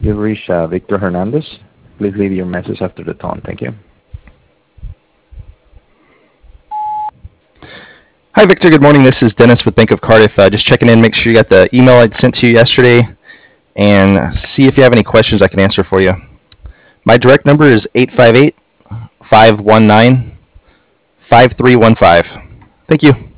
You've reached Victor Hernandez. Please leave your message after the tone. Thank you. Hi, Victor. Good morning. This is Dennis with Bank of Cardiff. Just checking in, make sure you got the email I sent to you yesterday, and see if you have any questions I can answer for you. My direct number is 858-519-5315. Thank you.